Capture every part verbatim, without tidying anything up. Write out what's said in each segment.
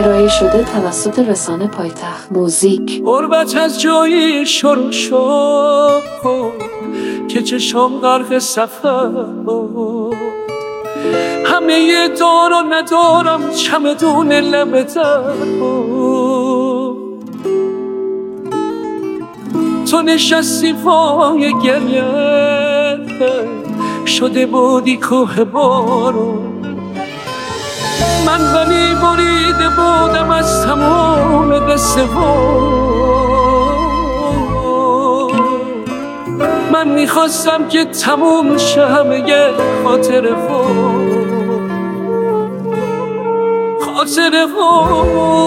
ارائه شده توسط رسانه پایتخت موزیک. غربت از جایی شروع شد که چشم غرق سفر بود، همه دار و ندارم چمدون لب در بود. تو نشستی پای گریه شده بودی کوه بارون، من ولی بریده بودم از تمام قصه ها. من میخواستم که تموم شه همه خاطره ها خاطره ها.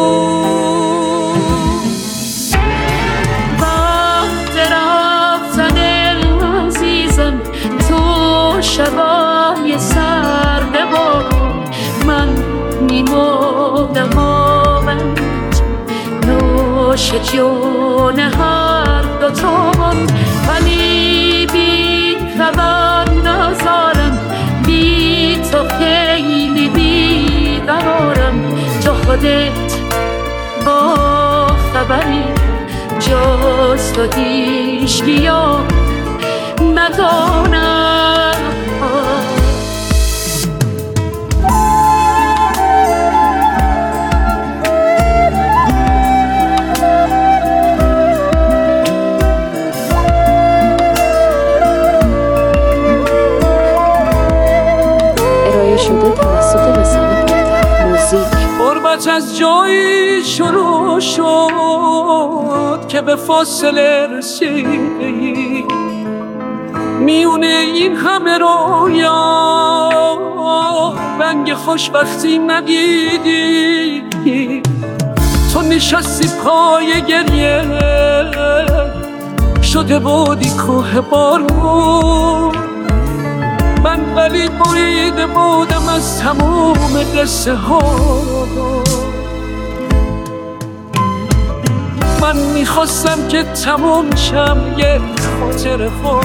وقت رفتن عزیزم تو شبای سرد بارون، من میمردم آمد نوش جون هر دوتامون، ولی بی خبر نزارم، بی تو خیلی بی قرارم. تو خودت با خبری جز تو هیچکی ها ندانم. شده توسط رسانه پایتخت موزیک. غربت از جایی شروع شد که به فاصله رسیدی، میونه این همه رویا رنگ خوشبختی ندیدی. تو نشستی پای گریه شده بودی کوه بارون، من ولی بریده بودم از تموم قصه ها. من میخواستم که تموم شم یه خاطره ها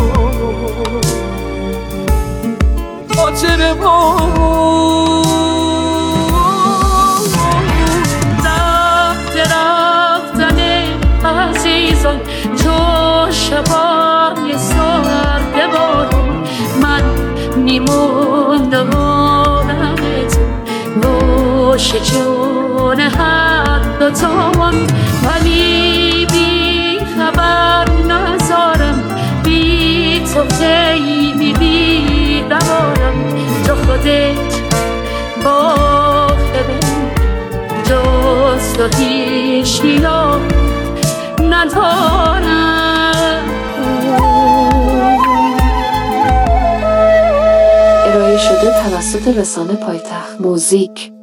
خاطره ها. وقت رفتن عزیزان تو شبای سرد بارون، من میموندم آمد نوش جون هر دوتامون، ولی بی خبر نزارم، بی تو خیلی بی قرارم. تو خودت با خبر جز تو هیچکی ها ندارم. ارائه شده توسط رسانه پایتخت موزیک.